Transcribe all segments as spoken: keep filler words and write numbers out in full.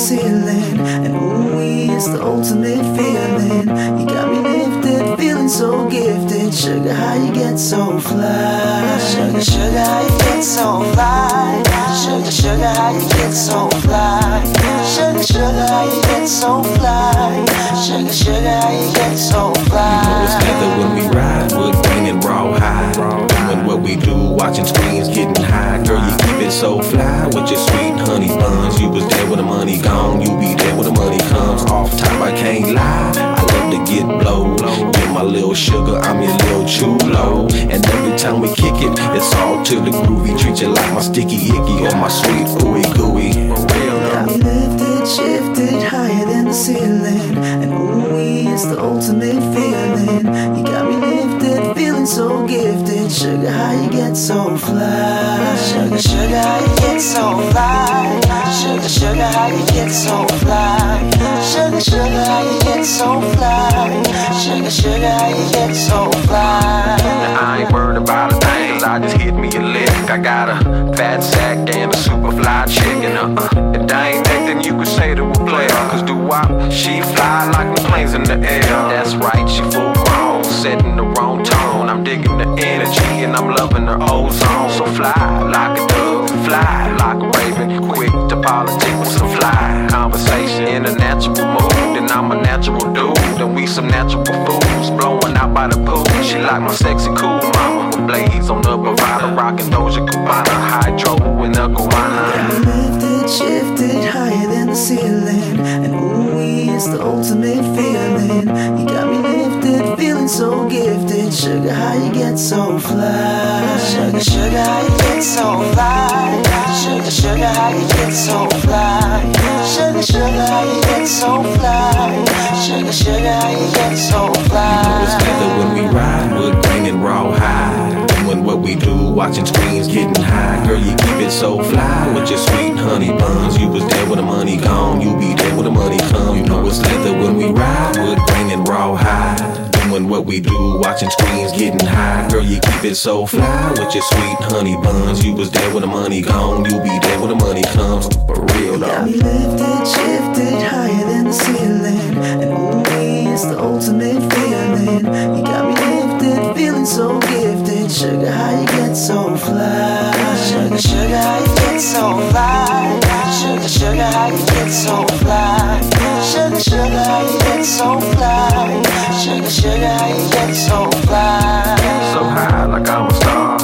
ceiling, and ooh, it's the ultimate feeling. You got me lifted, feeling so gifted. Sugar, how you get so fly? Sugar, sugar, how you get so fly? Sugar, sugar, how you get so fly? Sugar, sugar, how you get so fly? Sugar, sugar, how you get so fly? You know it's leather when we ride, wood grain and rawhide. Doing what we do, watching screens, getting high. Girl, you keep it so fly with your sweet honey buns. You was there when the money gone, you be there when the money comes. Off top, I can't lie, I love to get blowed. Get my little sugar, I'm your little chulo. And every time we kick it, it's all to the groovy. Treat you like my sticky icky or my sweet ooey gooey. Got me lifted, shifted, higher than the ceiling, and ooh, it's the ultimate feeling. You got me lifted, feeling so gifted. Sugar, how you get so fly? Sugar, sugar, how you get so fly? Sugar, sugar, how you get so fly? Sugar, sugar, how you get so fly? Sugar, sugar, how you get so fly? Now I ain't worried about a thing, cause I just hit me a lick. I got a fat sack and a super fly chick, and uh-uh, if there ain't nothing you could say to a player. Cause do wop, she fly like the planes in the air. That's right, she full grown, setting the wrong tone. I'm digging the energy and I'm loving her ozone. So fly like a dove, fly like a raven. Quick to politic with some fly conversation in a natural mood. And I'm a natural dude, and we some natural fools blowing out by the pool. She like my sexy cool mama with blades on the provider, rocking Doja Cubana, hydro and the guana. Lifted, shifted, higher than the ceiling, and ooh, it's the ultimate feeling. You got me lifted, feeling so gifted. Sugar, how you get so fly? Sugar, sugar, how you get so fly? Sugar, sugar, how you get so fly? Sugar, sugar, how you get so fly? Sugar, sugar, how you get so fly? You know it's leather when we ride, wood grain and rawhide. Doing what we do, watching screens, getting high. Girl, you keep it so fly with your sweet honey buns. You was there when the money gone, you be there when the money come. You know it's leather when we ride, wood grain and rawhide. Doing what we do, watching screens, getting high. Girl, you keep it so fly with your sweet honey buns. You was there when the money gone, you be there when the money comes. For real though. Got me lifted, shifted, higher than the ceiling, and ooh, it's the ultimate feeling. You got me lifted, feeling so gifted. Sugar, how you get so fly? Sugar, sugar, how you get so fly? Sugar, sugar, how you get so fly? Sugar, sugar, how you get so fly? Sugar, sugar, how you get so fly? So high like I'm a star.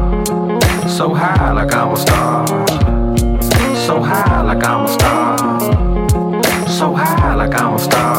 So high like I'm a star. So high like I'm a star. So high like I'm a star.